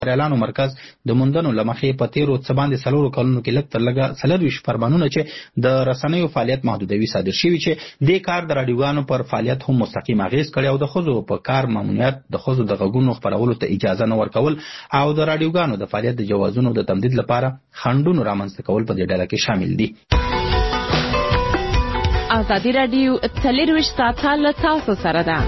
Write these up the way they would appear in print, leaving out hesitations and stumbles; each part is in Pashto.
اعلانو مرکز د موندنو لمخې په تیرو څه باندې 4 کلونو کې لږ تر لږه 24 فرمانونه چې د رسنیو فعالیت محدودوي صادر شوي چې دې کار د راډیوګانو پر فعالیت هم مستقیم اغیز کړی او د ښځو په کار ممنوعیت د ښځو د غږونو خپرولو ته اجازه نه ورکول او د راډیوګانو د فعالیت د جوازونو د تمدید لپاره خنډونه رامنځته کول په دې ډله کې شامل دي. ازادي راډیو 24 ساعته له تاسو سره ده.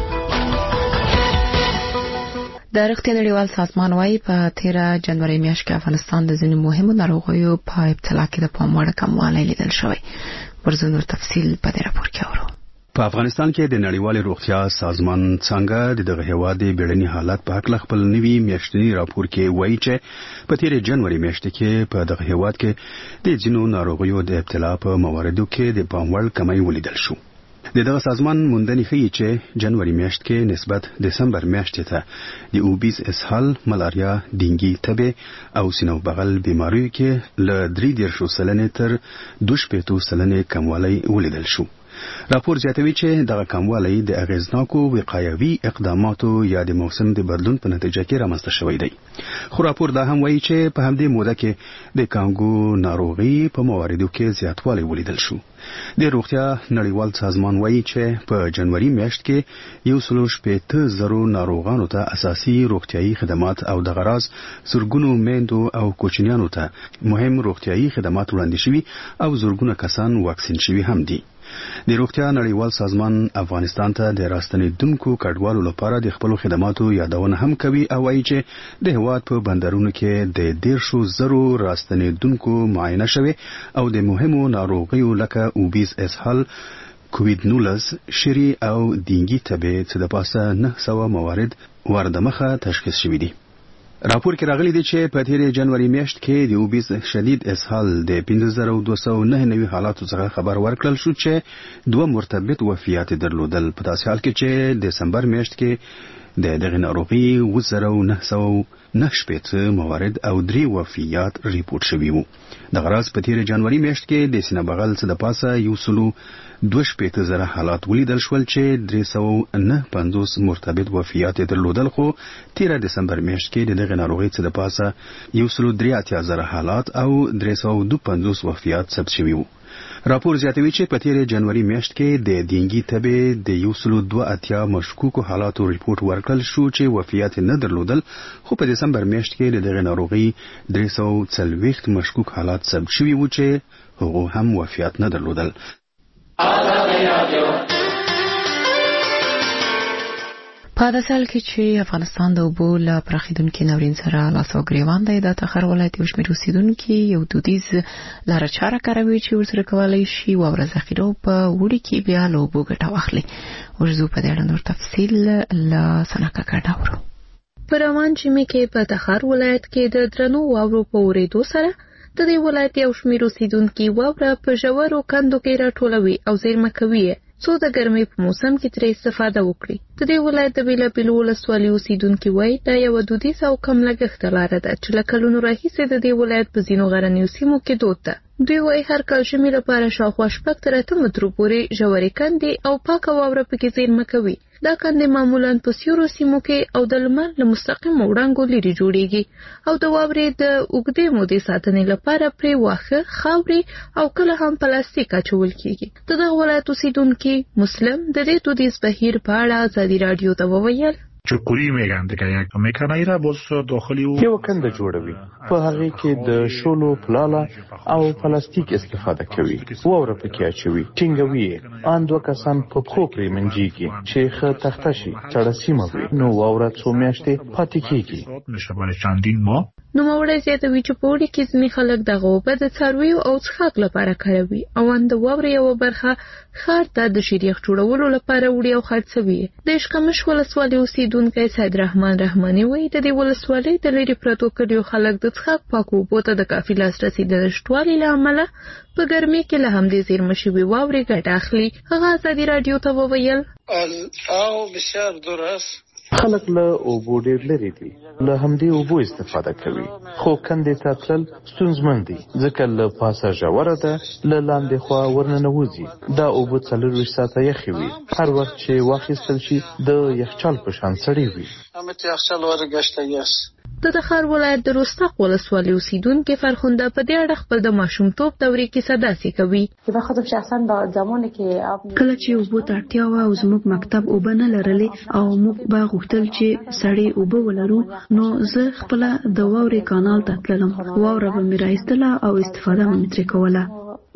د روغتیا نړیوال سازمان وايي په 13 جنوري میاشت کې افغانستان د ځینو مهمو ناروغیو په ابتلا کې د پام وړ کموالی لیدل شوی. ورزو نور تفصیل په دې راپور کې اورو. په افغانستان کې د نړیوال روغتیا سازمان څنګه دغه هیواد د بیړني حالت په اړه خپل نوي میاشتنی راپور کې وایي چې په 13 جنوري میاشت کې په دغه هیواد کې د ځینو ناروغیو د ابتلا په مواردو کې د پام وړ کمی ولیدل شو. دغه سازمان موندنې ښیي چې جنوري میاشت کې نسبت دسمبر میاشتې ته د اوبیز اسهال، ملاریا، ډینګي تبه او سینو بغل بیماریو کې له 3.0% تر 2.0% کموالی ولیدل شو. راپور زیاتوي چې دغه کموالی د اغیزناکو وقایوي اقداماتو یا د موسم د بدلون په نتیجه کې رامنځته شوی دی. خو راپور دا هم وایي چې په همدې موده کې د کانګو ناروغي په مواردو کې زیاتوالی ولیدل شو. د روغتیا نړیوال سازمان وایي چې په جنوري میاشت کې 1.8 ناروغانو ته اساسي روغتیايي خدمات او د غراض زرګونو میندو او کوچنیانو ته مهم روغتیايي خدمات وړاندې شوي او زرګونه کسان واکسین شوي هم دي. د روغتیا نړیوال سازمان افغانستان ته د راستنیدونکو کډوالو لپاره د خپل خدماتو یادونه هم کوي او وايي چې د هیواد په بندرونو کې د 10,000 راستنیدونکو معاینه شوي او د مهمو ناروغیو لکه اوبیز اسهال، کووید-19، شری او ډینګي تبه څخه د پاسه 900 موارد واردمخه تشخیص شوي دي. راپور کې راغلي دي چې په 13 جنوري میاشت کې د اوبیز شدید اسهال د 5299 حالاتو څخه خبر ورکړل شو چې 2 مرتبط وفیات درلودل، په داسې حال کې چې د دسمبر میاشت کې د دغه ناروغي 1990 موارد او 3 وفیات ریپورت شوي وو. د غراض په 13 جنوري میاشت کې د سینه بغل څخه د پاسه 2.0 حالات ولیدل شول چې 359 مرتبط وفیات درلودل، خو 13 دسمبر میاشت کې دغه ناروغي څخه د پاسه 183 حالات او 352 وفیات ثبت شوي وو. راپور زیاتوي چې په 13 جنوري میاشت کې د ډینګي تبه د 182 مشکوکو حالاتو ریپورت ورکړل شو چې وفیات نه درلودل، خو په دسمبر میاشت کې دغه ناروغي 340 مشکوک حالات ثبت شوي وو چې هغه هم وفیات نه درلودل. په داسې حال کې چې افغانستان د اوبو له پراخېدونکي ناورین سره لاس او ګریوان دی، د تخار ولایت یو شمېر اوسېدونکي یو دودیز لاره چاره کاروي چې ورسره کولی شي واوره ذخیره په وړي کې بیا له اوبو ګټه واخلي. ورځو په دې اړه نور تفصیل له سناکا کډه اورو. په روان ژمي کې په تخار ولایت کې د درنو واورو په اورېدو سره د دې ولایت یو شمېر اوسېدونکي واوره په ژورو کندو کې راټولوي او زیرمه کوي څو د ګرمۍ په موسم کې ترې استفاده وکړي. د دې ولایت د بیلابیلو ولسوالیو اوسېدونکي وایي دا یوه دودیزه او کم لګښته لاره ده چې له کلونو راهیسې د دې ولایت په ځینو غرنیو سیمو کې دود ده. دوی وایي هر کال ژمي لپاره شاوخوا 6 تر 8 مترو پورې ژورې کندې او پاکه واوره پکې زیرمه کوي. دا کندې معمولاً په سیورو سیمو کې او د لمر له مستقیمو وړانګو لرې جوړیږي او د واورې د اوږدې مودې ساتنې لپاره پرې واښه، خاورې او کله هم پلاستیک اچول کیږي. د دغه ولایت اوسېدونکي مسلم د دې دودیز بهیر په اړه ازادي راډیو ته وویل چکوری میگن دیگه یک میکنه را باز داخلی او یو کنده جوړوي، په هغه کې د شولو پلاله او پلاستیک استفاده کوي، واوره پکې اچوي، ټینګوي، ان دوه کسان په پخو پرې منځيږي چې ښه تخته شي، چړه سیمه وي، نو واوره څو میاشتې پاتې کیږي. میشه برای چندین ماه. نو موړی زیاتوي چې په وړي کې ځینې خلک دغه اوبه د څارویو او څښاک لپاره کاروي او ان د واورې یوه برخه ښار ته د شیریخ جوړولو لپاره وړي او خرڅوي. د اشکمش ولسوالۍ اوسېدونکی سید رحمان رحماني وایي د دې ولسوالۍ د لرې پرتو کلیو خلک د څښاک پاکو اوبو ته د کافي لاسرسي د نشتوالي له امله په ګرمۍ کې له همدې زیرمه شوې واورې ګټه اخلي. هغه ازادي راډیو ته وویل خلک له اوبو ډېر لرې دي، له همدې اوبو استفاده کوي، خو کندې ته تلل ستونزمن دي ځکه له پاسه ژوره ده، له لاندې خوا ورننوځي. دا اوبه 24 ساعته یخې وي، هر وخت چې واخیستل شي د یخچال په شان سړې وي. د تخار ولایت د رستاق ولسوالۍ اوسیدونکو فرخنده په دې اړه خپل د ماشومتوب دورې کې صداسي کوي. کله چې اوبو ته اړتیا وه او زموږ مکتب اوبه نه لرلې او موږ به غوښتل چې سړې اوبه ولرو، نو زه خپل د واورې کانال ته تللم. واوره به مې راایستله او استفاده مې ترې کوله.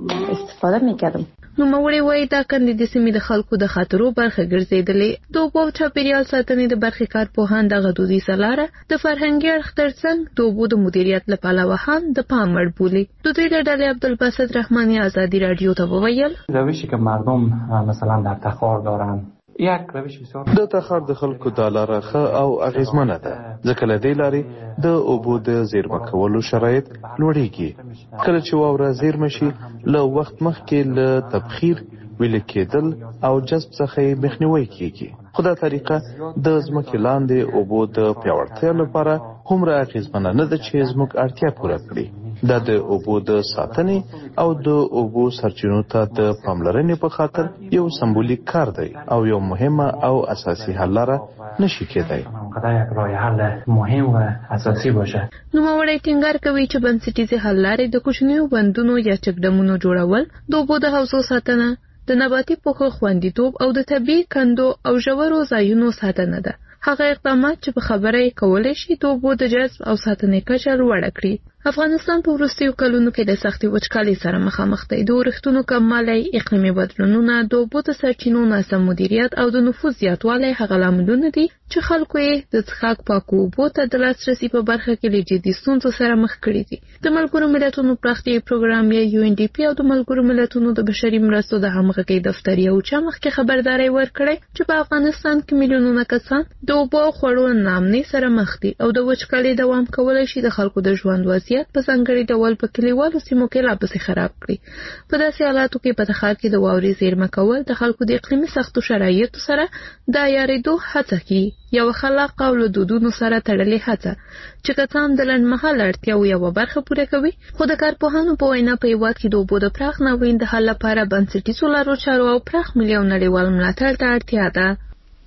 نو موري وای دا کندې د سیمې د خلکو د خاطرو برخه ګرځیدلې. د اوبو چاپیریال ساتنې د برخې کارپوهان د غدودي سلاره د فرهنګي اړخ ترڅنګ د اوبو د مدیریت لپاره هم د پام وړ بولي. د دوی د ډلې عبدالباسط رحمانی آزادی رادیو ته وویل روشی که مردم مثلا در تخار دارن یک روش بسیار د تخار د خلکو د لاره ښه او اغیزمنه ده، ځکه له دې لارې د اوبو د زیرمه کولو شرایط لوړیږي. کله چې واوره زیرمه شي له وخت مخکې له تبخیر، ویلې کېدل او جذب څخه مخنیوي کیږي. خو دا طریقه د ځمکې لاندې اوبو د پیاوړتیا لپاره هومره اغیزمنه نه ده چې زموږ اړتیا پوره کړي. دا د اوبو د ساتنې او د اوبو سرچینو ته د پاملرنې په خاطر یو سمبولیک کار دی او یو مهمه او اساسي حل لاره نشي کېدای. یک راه حل مهم و اساسي باشه. نو موري ټینګار کوي چې بنسټیزه حل لارې د کوچنیو بندونو یا چکډمونو جوړول، د اوبو د حوضو ساتنه، د نباتي پوښ خوندیتوب او د طبیعي کندو او ژورو ځایونو ساتنه ده. هغه اقدامات چې په خبره کولای شي د اوبو د جذب او ساتنې کچه لوړه کړي. افغانستان په وروستیو کلونو کې د سختي وچکالۍ سره مخامخ دی. د ورښتونو کموالی، اقلیمي بدلونونه، د اوبو د سرچینو ناسم مدیریت او د نفوذ زیاتوالی هغه لاملونه دي چې خلکو یې د څښاک پاکو اوبو ته د لاسرسي په برخه کې له جدي ستونزو سره مخ کړي دي. د ملګرو ملتونو پراختیایي پروګرام UNDP او د ملګرو ملتونو د بشري مرستو د همغږۍ دفتر یو چا مخکې خبرداري ورکړې چې په افغانستان کې میلیونونه کسان د اوبو او خوړو ناامنۍ سره مخ دي او د وچکالۍ دوام کولای شي د خلکو د ژوند وضعیت په ځانګړي ډول په کلیوالو سیمو کې لا پسې خراب کړي. په داسې حالاتو کې په تخار کې د واورې زیرمه کول د خلکو د اقلیمي سختو شرایطو سره د عیارېدو هڅه کوي. یو خلاق او له دودونو سره تړلې هڅه چې کسان د لنډمهاله اړتیاو یوه برخه پوره کوي، خو د کارپوهانو په وینا په هېواد کې د اوبو د پراخ ناورین د حل لپاره بنسټیزو لارو چارو او پراخ ملي او نړیوال ملاتړ ته اړتیا ده.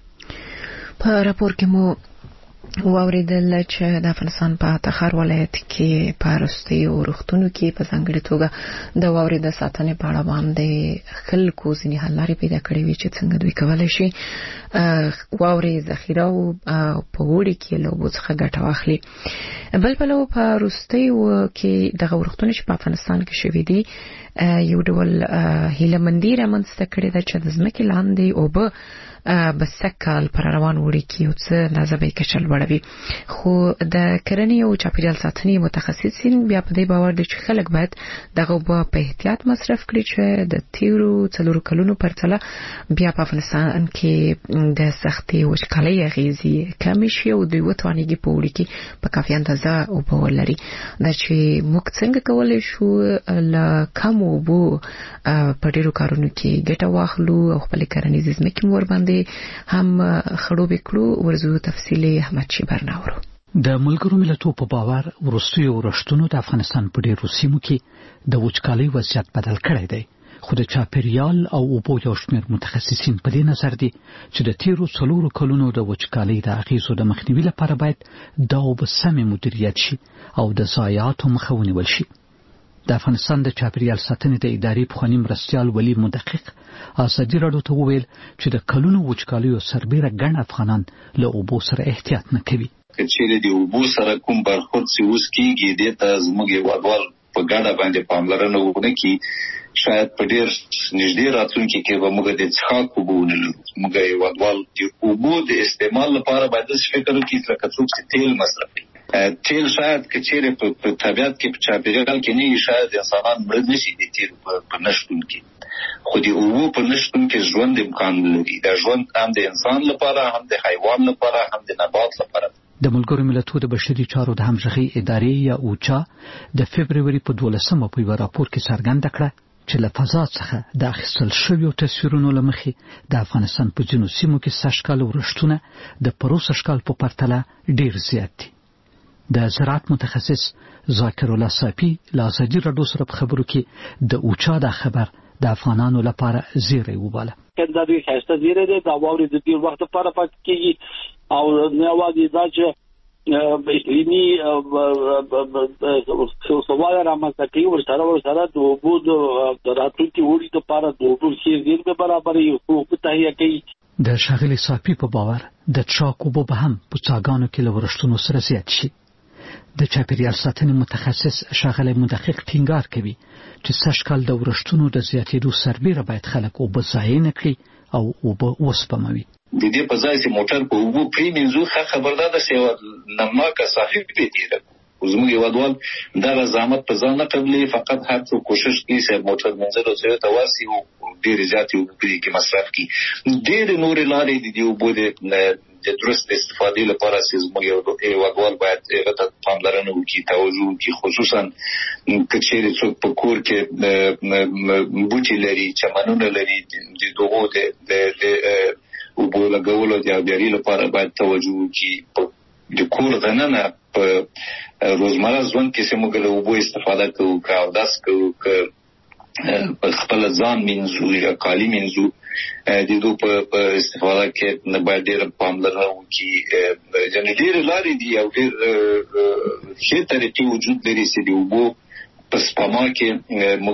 په راپور کې مو واوریدل چې د افغانستان په تخار ولایت کې په وروستیو وختونو کې په ځانګړي توګه د واورې د ساتنې په اړه باندې خلکو ځینې حل لارې پیدا کړې وي چې څنګه دوی کولی شي واورې ذخیره او په وړي کې له اوبو څخه ګټه واخلي. بل پلو په وروستیو کې دغه وختونه چې په افغانستان کې شوي دي یو ډول هیلهمندي رامنځته کړې ده چې د ځمکې لاندې اوبه بسکال پر روان وړي کې یو څه نازبې کچل وړوي. خو د کرنې او چاپیریال ساتنې متخصصین بیا په دې باور دي چې خلک باید دغه اوبه په احتیاط مصرف کړي چې د تیرو 4 کلونو پرتله بیا په افغانستان کې د سختي وچکالۍ اغیزې کم شي او دوی وتوانېږي په وړي کې په کافي اندازه اوبه ولري. دا چې موږ څنګه کولی شو له کم اوبو په ډیرو کارونو کې ګټه واخلو او خپل کرنیزې ځمکې مور باندې هم خړوب کړو. ورزو تفصیلي احمد شي برناورو. د ملګرو ملتونو په باور وروستیو ورښتونو د افغانستان په ډیرو سیمو کې د وچکالۍ وضعیت بدل کړی دی. خو د چاپیریال او اوبو یو شمېر متخصصین په دې نظر دي چې د تیرو 4 کلونو د وچکالۍ د اغیزو د مخنیوي لپاره باید د اوبو سمې مدیریت شي او د ضایعاتو مخه ونیول شي. د افغانستان د چاپیریال ساتنې د ادارې پخوانی مرستیال ولی مدقق آزادي راډیو ته وویل چې د کلونو وچکالیو سربیره ګڼ افغانان له اوبو سره احتیاط نه کوي. که چیرې د اوبو سره کوم برخورد چې اوس کېږي دې ته زموږ هېوادوال په ګډه باندې پاملرنه ونه کړي، شاید په ډېر نږدې راتلونکي کې به موږ د څښاک اوبه ونه لرو. زموږ هېوادوال د اوبو د استعمال لپاره باید داسې فکر وکړي لکه څوک چې تیل مصرف کوي. تیل شاید که چیرې په طبیعت کې په چاپیریال کې نه وي، شاید انسانان مړه نشي د تیل په نشتون کې، خو د اوبو په نشتون کې ژوند امکان لري. دا ژوند هم د انسان لپاره، هم د حیوان لپاره، هم د نبات لپاره. د ملګرو ملتونو د بشري چارو د همغږۍ ادارې یا اوچا د فبروري په 12مه په یو راپور کې څرګنده کړه چې له فضا څخه د اخیستل شویو تصویرونو له مخې د افغانستان په ځینو سیمو کې سږکال ورښتونه د پروسه سږکال په پرتله ډیر زیات دي. د زراعت متخصص ذاکر الله صافي له آزادي راډیو سره په خبرو کې د اوچا دا خبر د افغانانو لپاره زیری وباله. دا دوی خسته زیری دی، دا واوري د ډیر وخت لپاره پاتې کیږي او نه واځي دا چې اقلیمي سوال رامنځته کوي ورسره د اوبو د راتلونکي وړي لپاره د اوبو ښې زیرمې برابرې او تهیه کوي. د ښاغلي صافي په باور د څښاک اوبه به هم په څاګانو کې له ورښتونو سره زیات شي. د چاپیریال ساتنې متخصص ښاغلی مدقق ټینګار کوي چې سږکال د ورښتونو د زیاتېدو سربیره باید خلک اوبه ضایع نه کړي او اوبه وسپموي. د دې په ځای چې موټر په اوبو پریمنځو خبردار ده چې نماکه صحیح پیډیره زموږ هیوادوال دا زحمت په ځان نه قبلې فقط هر څو کوشش کوي چې موټر منځلو ته تواسي او ډېر زیاتې اوبه کې مصرف کړي. ډېر نور لارې د دې اوبو د درست استفادې لپاره چې زموږ هیوادوال باید هغه ته پاملرنه وکړي، توجه وکړي، خصوصا که چیرې څوک په کور کې بوټي لري، چمنونه لري، د دغو د اوبو لګولو د آبیاري لپاره باید توجه وکړي. د کور دننه په روزمره ژوند کې چې موږ له اوبو استفاده کوو، که اودس کوو، که خپل ځان مینځو یا کالي مینځو، د دې په استفاده کې نه باید ډېر پاملرنه وکړي. یعنې ډېرې لارې دي او ډېر ښې طریقې وجود لري چې د اوبو په سپما کې موږ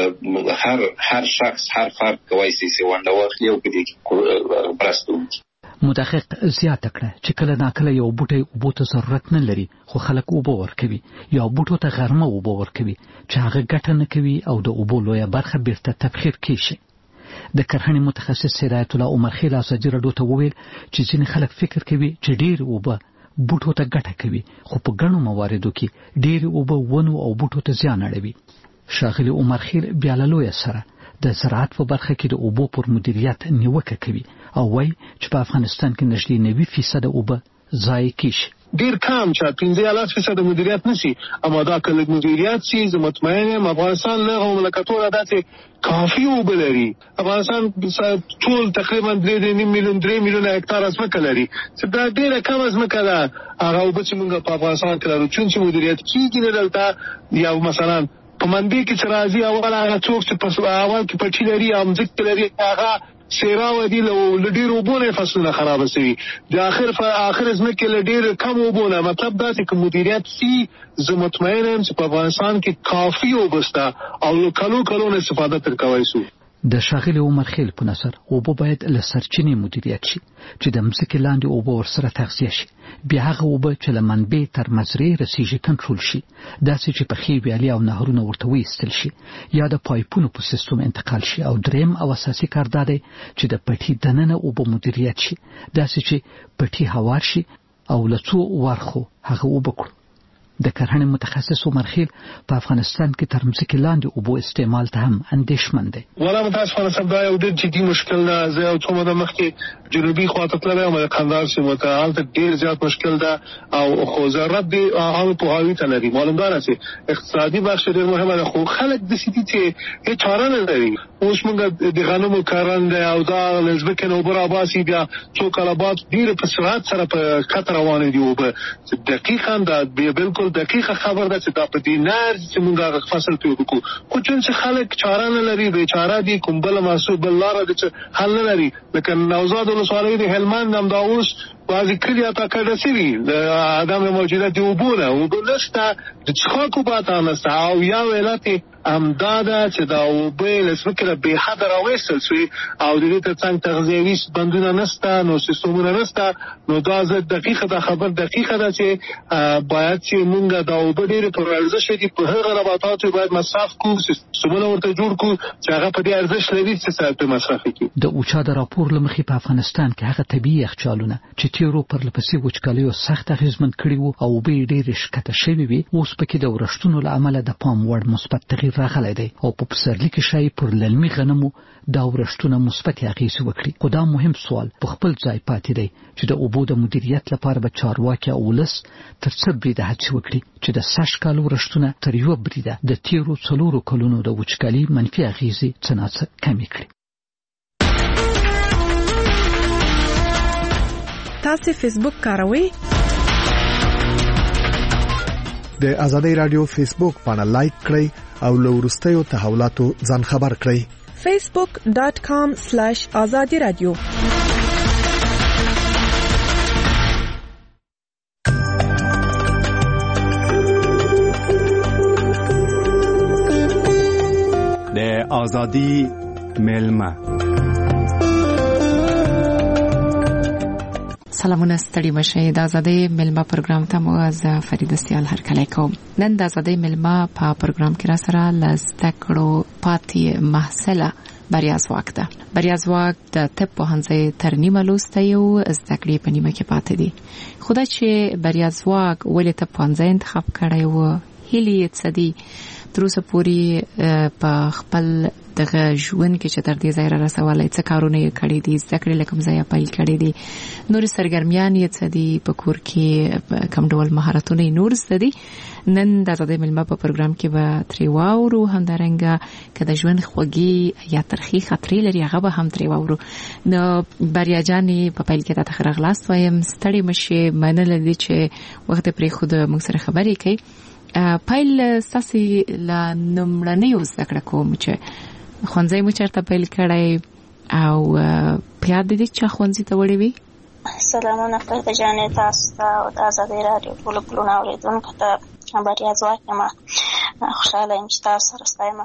هر شخص هر فرد کولی شي چې ونډه واخلي او په دې کې مرسته وکړي. مدقق زیاته کړه چې کله ناکله یو بوټی اوبو ته ضرورت نه لري خو خلک اوبه ورکوي، یا بوټو ته غرمه اوبه ورکوي چې هغه ګټه نه کوي او د اوبو لویه برخه بیرته تبخیر کیږي. د کرهڼې متخصص هدایت الله عمرخیل ازادي راډیو ته وویل چې ځینې خلک فکر کوي چې ډېر اوبه بوټو ته ګټه کوي، خو په ګڼو مواردو کې ډېر اوبه ونو او بوټو ته زیان اړوي. ښاغلي عمرخیل بیا له لویه سره د زراعت په برخه کې د اوبو پر مدیریت نیوکه کوي او وایي چې په افغانستان کې نږدې 90% اوبه ضایع کیږي. ډیر کم چې 15% مدیریت نشي، اما دا کله مدیریت شي زه مطمئن یم افغانستان له مملکتونو داسې کافي اوبه لري. افغانستان ټول تقریبا 3 میلیون هکتار ځمکه لري چې دا ډیره کم ځمکه ده. هغه اوبه چې موږ په افغانستان کې لرو چې مدیریت کیږي نه دلته یا مثلا په منډي کې چې راځي اول هغه څوک چې په اول کې پټی لري او ځکه لري هغه سیراو دي له ډیر وبونه فصلونه خراب شي. د اخر ځمکه له ډیر کم وبونه، مطلب دا چې مدیریت سي زه مطمئن یم چې په افغانستان کې کافي وبسته او کلو استفاده تر کوي شو. د ښاغلي عمرخیل په نظر اوبه باید له سرچینې مدیریت شي چې د مځکې لاندې اوبه ورسره تغذیه شي، بیا هغه اوبه چې له منبع تر مزرعې رسیږي کنټرول شي، داسې چې پخې ویالې او نهرونه ورته وایستل شي یا د پایپونو په سیستم انتقال شي. او دریم او اساسي کار دا دی چې د پټي دننه اوبه مدیریت شي، داسې چې پټي هوار شي او له څو ورخو هغه اوبه کړو. د کرهڼې متخصص عمرخیل په افغانستان کې تر مځکې لاندې اوبو استعمال ته هم اندېښمن دی. ولا متاسفانه دا یو ډېر جدي مشکل ده. زه یو څو موده مخکې جنوبي خواته تللی یم، د قندهار سیمو ته، هلته ډېر زیات مشکل ده او خو ضرورت دی عامو پوهاوي ته لري. معلوم داره چې اقتصادي بخش ډېر مهمه ده، خو خلک داسې دي چې هېڅ چاره نه لري. اوس موږ د غنمو کرنده او دا له ځمکې نه اوبه راباسي، بیا څو کاله بعد ډېر په سرعت سره په کته روانې دي اوبه. دقیقا دا بالکل دقیقه خبر ده چې دا په دې نه چې موږ فصل ته وکړو، خو چې خلک چاره نه لري، بیچاره دي، کوم بل محسوب بل لاره دي چې حل نه لري. لکه نوزاد ولسوالۍ د هلمند هم دا اوس بعضې کلي اته کډه شوي د عدم موجودیت د اوبو نه، اوبه نشته، د څښاک اوبه اته نشته. او یو علت همدا ده چې دا اوبه له ځمکې نه بېحده راویستل شوي او د دې تر څنګ تغذیوي بندونه نشته، نو سیستمونه نشته. نو دا خبر دقیقه ده چې باید چې موږ دا اوبه ډېرې پر ارزښت دي په هغه نباتاتو باید مصرف کړو، سیستمونه ورته جوړ کړو چې هغه په دې ارزښت لري چې سره مصرف کړي. د اوچا د راپور له مخې په افغانستان کې هغه طبیعي یخچالونه چې تیرو پرلپسې وچکالیو سخت اغېزمن کړي وو او اوبه یې ډېرې ښکته شوې وي، اوس پکې د ورښتونو له امله د پام وړ مثبت تغییر راغلی دی او په پسرلي کې ښایي پر للمي غنمو دا ورښتونه مثبتې اغېزې وکړي. خو دا مهم سوال په خپل ځای پاتې دی چې د اوبو د مدیریت لپاره به چارواکي او ولس تر څه بریده هڅې وکړي چې د سږکال ورښتونه تر یوه بریده د تیرو 4 کلونو د وچکالۍ منفي اغېزې څه ناڅه کمې کړي. تاسو فیسبوک کاروئ؟ د آزادۍ رادیو فیسبوک باندې لایک کړئ او له وروستیو تحولاتو ځان خبر کړئ. facebook.com/azadi radio آزادی ملما. سلامونه ستړي مشه د آزادۍ ملما پروګرام ته مو از فرید سیال هرکلی کوم. نن د آزادۍ ملما په پروګرام کې را سره لزده کړو پاتې محصله بریا ځواک ده. بریا ځواک د طب پوهنځي تر نیمه لوسته یو زده کړې په نیمه کې پاتې دي. خدای چې بریا ځواک ولې طب پوهنځي انتخاب کړی و، هیلې څه دي، تر اوسه پورې په خپل دغه ژوند کې چې تر دې ځای را رسولی څه کارونه یې کړي دي، زده کړې له کوم ځایه پیل کړي دي، نورې سرګرمیان یې څه دي، په کور کې کوم ډول مهارتونه یې نور زده دي. نن د آزادۍ ملما په پروګرام کې به ترې واورو. همدارنګه که د ژوند خوږې یا ترخې خاطرې لري هغه به هم ترې واورو. نو بریا جانې په پیل کې تاته ښه راغلاست وایم. ستړې مشې، مننه دې چې وخت یې پرېښود موږ سره خبرې کوي. پیل ستاسې له لومړنیو زده کړه کوم چې ښوونځی مو چېرته پیل کړی او په یاد دې چې ښوونځي ته وړې وې؟ سلامونه فرده جانې، تاسو ته او د آزادۍ راډیو ټولو پلونه اورېدونکو ته بریا ځواک یم. خوشحاله یم چې تاسو سره ستایم.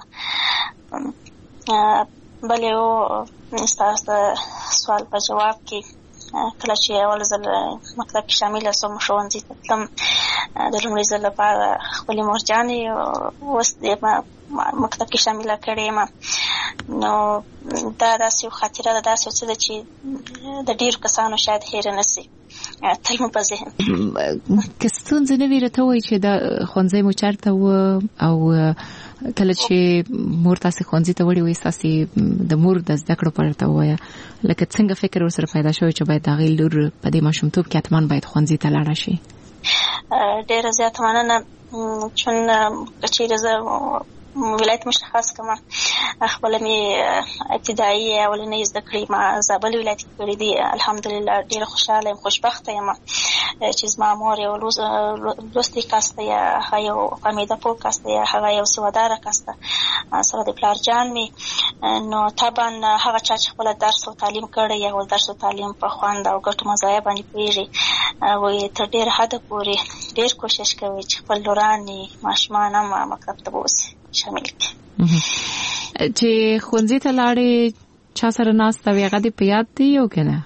بل یو ستاسو د سوال په جواب کې کله چې اول ځل مکتب کې شامله شوم، ښوونځي ته تلم، د لومړي ځل لپاره خپلې مورجانې اوس مکتب کې شامله کړې یم. نو دا داسې یو خاطره ده، داسې څه ده چې د ډېرو کسانو شاید هېره نه سي، تل مو په ذهن. که ستونزه نه وي راته وایي چې دا ښوونځی مو چېرته و او کله چې مور تاسې ښوونځي ته وړې وې ستاسې د مور د زده کړو په اړه ته ووایه، لکه څنګه فکر ورسره پیدا شوی چې باید د هغې لور په دې ماشومتوب کې حتما باید ښوونځي ته لاړه شي؟ ډېره زیاته مننه. چون که چېرې زه ولایت مشخص کړم، خپله مې ابتدایي اولنۍ زده کړې ما زابل ولایت کې کړې دي. الحمدلله ډېره خوشحاله یم، خوشبخته یم چې زما مور یو لوستی کس ده، یا هغه یو فهمیده پوه کس ده، یا هغه یو سواداره کس ده، سره د پلار جان مې. نو طبعا هغه چا چې خپله درس او تعلیم کړی یا درس او تعلیم په خوند او ګټو مزایه باندې پوهېږي، وایي تر ډېره حده پورې ډېر کوشش کوي چې خپل لوران ماشومان هم مکتب ته بوځي، شامل کړي. چې ښوونځي ته لاړې چا سره ناسته وې هغه دې په یاد دی او که نه؟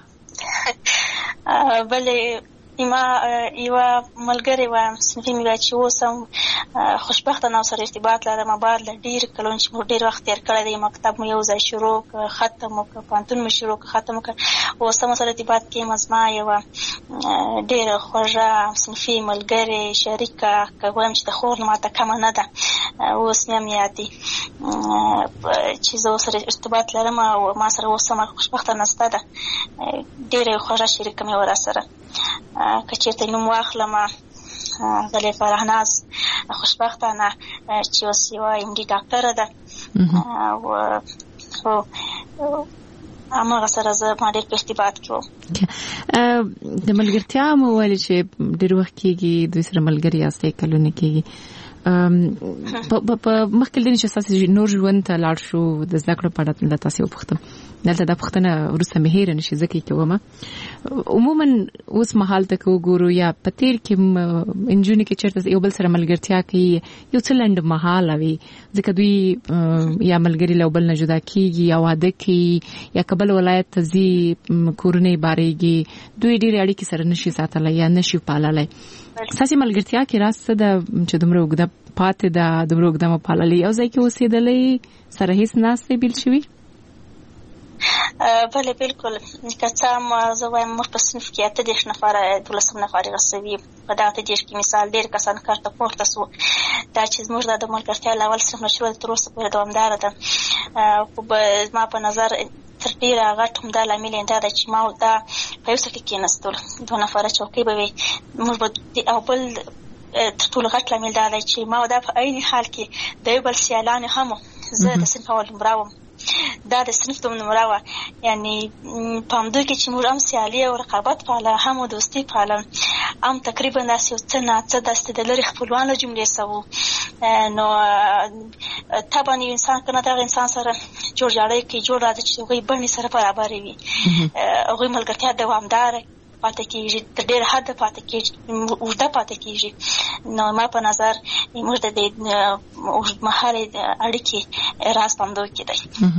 بلې ما یوه ملګرې وه، صنفي مې وه چې اوس هم خوشبخته نه ورسره ارتباط لرم. بعد له ډېر کلونو چې مو ډېر وخت تېر کړی دی، مکتب مو یو ځای شروع کړ، ختم وکړ، پوهنتون مو شروع کړ، ختم وکړ، اوس هم ورسره ارتباط کې یم. زما یوه ډېره خوږه صنفي ملګرې شریکه، که وایم چې د خور نه ماته کمه نه ده، اوس مې هم یاد دي چې زه ورسره ارتباط لرم او ما سره اوس هم خوشبخته نسته ده. ډېره خوږه شریکه مې وه راسره. که چېرته نوم واخلم، غلې فرهناز خوشبختانه چې اوس یوه ایم ډي ډاکټره ده، هماغه سره زه ما ډېر په ارتباط کې وم. د ملګرتیا مو ویلې چې ډېر وخت کېږي دوی سره ملګري یاستئ، کلونه کېږي. په مخکې له دې چې ستاسې نور ژوند ته لاړ شو، د زده کړو په اړه له تاسې وپوښتم. دلته دا پوښتنه وروسته مې هېره نه شي ځکه یې کومه. عموما اوس مهال ته که وګورو یا په تېر کې نجونې کې چېرته یو بل سره ملګرتیا کوي، یو څه لنډ مهاله وي، ځکه دوی یا ملګري له بل نه جدا کېږي یا واده کوي یا که بل ولایت ته ځي، کورونه یې بارېږي، دوی ډېرې اړیکې سره نشي ساتلی یا نشي پاللی. ستاسې ملګرتیا کې راز څه ده چې دومره اوږده پاتې ده، دومره اوږده مو پاللې، یو ځای کې اوسېدلی، سره هېڅ ناستې بیل شوي؟ بله بالکل. که څه هم زه وایم موږ په صنف کې 28 نفره 12 نفرې رسوي، په دغه 28 کې مثال ډېر کسان کار ته پورته سو. دا چې زموږ د ملګرتیا له اول صنف نه شروع تر اوسه پورې دوامداره ده. خو زما په نظر تر ډېره غټ همدا لامل یې دا ده چې ما دا په یو څه کې کېناستلو، 2 نفره چوکۍ به وي، موږ به او بل تر ټولو غټ لامل دا دی چې ما دا په عین حال کې د یو بل سیالانې هم زه د صنف اول نمره وم، دا د صنف دوم نمره وه. یعنې په همدوی کې چې موږ هم سیالي او رقابت پاله، هم دوستي پاله، هم تقریبا داسې یو څه ناڅه داسې د لرې خپلوان له جملې څه وو. نو طبعا یو انسان که نه دغه انسان سره جوړ جاړی کوي، جوړ راځي چې هغوی بڼې سره برابرې وي، هغوی ملګرتیا دوامداره پاتې کیږي تر ډېر حد پاتې کیږي اوږده پاتې کیږي نو ما په نظر موږ د دې اوږدمهالې اړیکې راز په همدغه کې دی.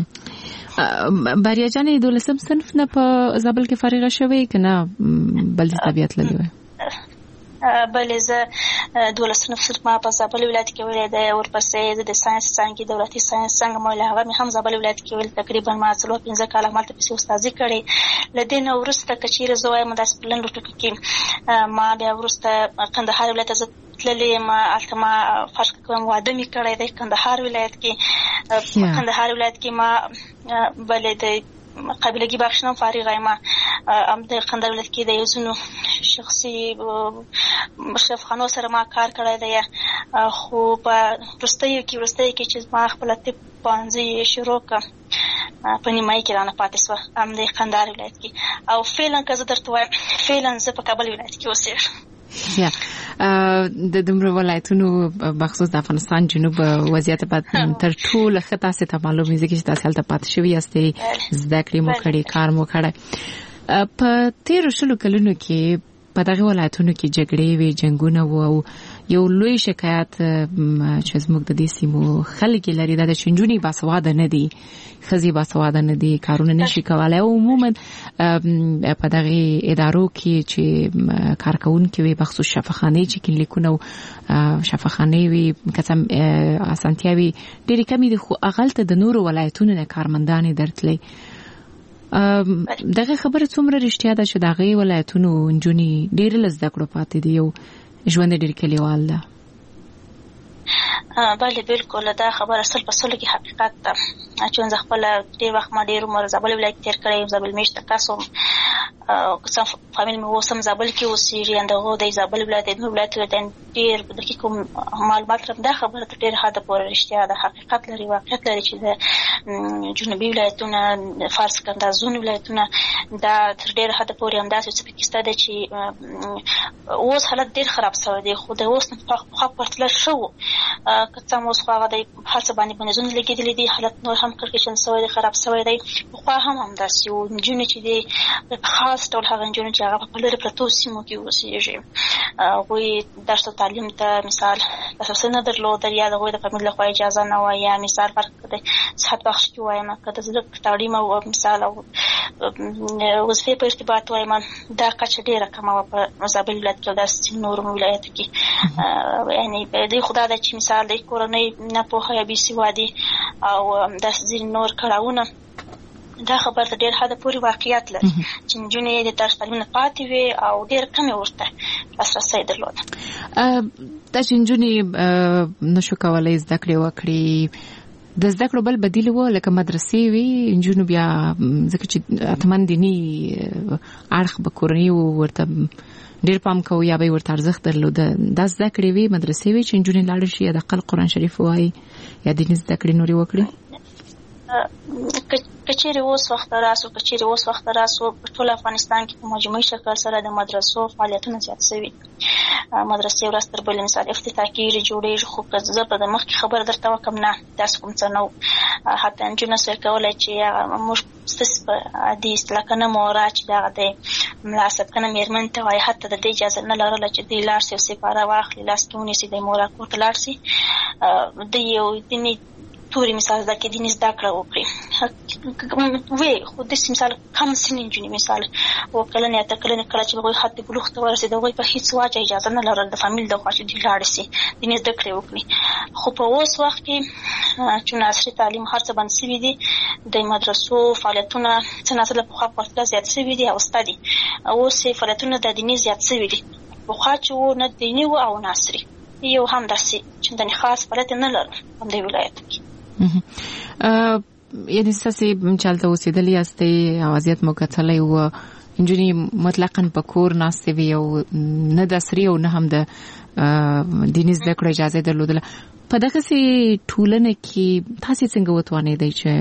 بریا جانې 12 صنف نه په زابل کې فارغه شوې که نه بل دې طبیعت لري وای؟ بلې زه 12 صنف ما په زابل ولایت کې ویلې ده ورپسې د ساينس څانګې دولتي ساينس څانګه مې هغه مې هم زابل ولایت کې ویل تقریبا ما 4-5 کاله مالته پسې استادي کړې لدې نو ورسته کچېره زه وایم داس پلان لټو کې ما بیا ورسته کندهار ولایت ته تللې ما التما فرق کوم واده مې کړی دی کندهار ولایت کې ما بلې د قابلګي بخښنه فارغه ما د کندهار ولایت کې د یو څو شخصي شفخانو سره ما کار کړی دی خو په وروستیو کې چې ما خپل طب پوهنځی شروع کړ په نیمایي کې رانه پاتې شوه د کندهار ولایت کې او فعلا که زه درته وایم فعلا زه په کابل ولایت کې اوسېږم. د دومره ولایتونو بخصوص د افغانستان جنوب وضعیت بعد تر ټولو ښه تاسو ته معلومه دي چې تاسو هلته پاتې شوي یاستئ زده کړې مو کړې کار مو کړی په تیرو شلو کلونو کې په دغه ولایتونو کې جګړې وي جنگونه وو او یو لوی شکایت چې زموږ د دې سیمو خلک لري دا چې نجونې باسواده نه دي ښځې باسواده نه دي کارونه نشي کولی او عموما په دغه ادارو کې چې کارکوونکي وي بخصوص شفاخانې چې کلینیکونه او شفاخانې وي قسم اسانتیاوي ډېرې کمې دي خو هغلته د نورو ولایتونو نه کارمندانې درتلي دغه خبره څومره رښتیا ده چې دغه ولایتونو نجونې ډېر لزده کړو پاتې دي او ژوند ډېر کلیوال ده؟ بله بالکل دا خبره 100% کې حقیقت ده چې زه خپل ډېر وخت ما ډېر عمر زابل ولایت تیر کړی زابل میشته کاسو قسم فامیل مې وسم زابل کې اوسېږي اندغه د زابل ولایت د ولایت د ډېر دقیق معلومات دا خبره تر ډېر حد پورې رښتیا ده حقیقت لري واقعیت لري چې د جنوبي ولایتونه فارس کنده زون ولایتونه دا تر ډېر حد پورې همداسې څه پکې شته ده چې اوس حالت ډېر خراب شوی دی خو د اوس نه پخوا پرتله ښه و که څه هم اوس خو هغه د هر څه باندې بندیزونه لګېدلي دي حالت نور هم کړکېچن شوی دی خراب شوی دی پخوا هم همداسې و نجونې چې دي خاص ډول هغه نجونې چې هغه په لرې پرتو سیمو کې اوسېږي هغوی درس او تعلیم ته مثال لاسرسی نه درلود یا د هغوی د فامیل لخوا اجازه نه وه یا مثال فرق د صحت بخش کې وایم که د زړه تعلیم او مثال او وظیفې په ارتباط وایم دا کچه ډېره کمه وه په زابل ولایت کې او داسې نورو ولایتو کې یعنې دې خدا ده چې مثال د کورنۍ ناپوهه یا بېسوادي او داسې ځینې نور کړاوونه دا خبر ته ډېر حد پورې واقعیت لري چې نجونې د درس تعلیم نه پاتې وي او ډېر کمې ورته لاسرسی درلود. دا چې نجونې نشو کولی زده کړې وکړي د زده کړو بل بدیل و لکه مدرسې وي نجونو بیا ځکه چې اتمن دیني اړخ به کورنۍ ورته ډېر پام کوو یا به یې ورته ارزښت درلوده دا زده کړې وي مدرسې وي چې نجونې لاړې شي یا د اقل قرآن شریف ووایي یا دیني زده کړې نورې وکړي کچېرې اوس وخت راسو په ټول افغانستان کې په مجموعي شکل سره د مدرسو فعالیتونه زیات شوي مدرسې ورځ تر بلې مثال افتتاح کېږي جوړېږي خو که زه به د مخکې خبره درته وکړم نه داسې کوم څه نه و حتی نجونې نسوی کولی چې موږ ستاسې په عادي اصطلاح کنه مورا چې دغه د ملا صاحبکنه مېرمن ته وایي حتی د دې اجازه نه لرله چې دوی لاړ شي او سپاره واخلي لاس کې ونیسي د مورا کور ته لاړ شي د یو دیني توري مثال زده کې دیني زده کړه وکړي وی خو داسې مثال کم سنې نجونې مثال اوه کلنې اته کلنې کله چې هغوی حد بلوغ ته ورسېد هغوی په هېڅ وجه اجازه نه لرل د فامیل د خوا چې دوی لاړې شي دیني زده کړې وکړي خو په اوس وخت کې چې عصري تعلیم هر څه بند شوي دي د مدرسو فعالیتونه څه ناڅه له پخوا په پرتله زیات شوي دي او شته دي اوس فعالیتونه د دیني زیات شوي دي پخوا چې و نه دیني و او نه عصري یو هم داسې چندانې خاص فعالیت نه لرل همدې ولایت کې یعنې ستاسې چې هلته اوسېدلي یاستئ او وضعیت مو کتلی و نجونې مطلقا په کور ناستې وي او نه د عصري او نه هم د دیني زده کړو اجازه یې درلودله په دغسې ټولنه کې تاسې څنګه وتوانېدئ چې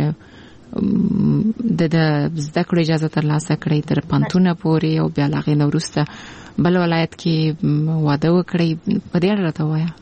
د زده کړو اجازه ترلاسه کړئ تر پوهنتونه پورې او بیا له هغې نه وروسته بل ولایت کې واده وکړئ په دې اړه راته ووایه.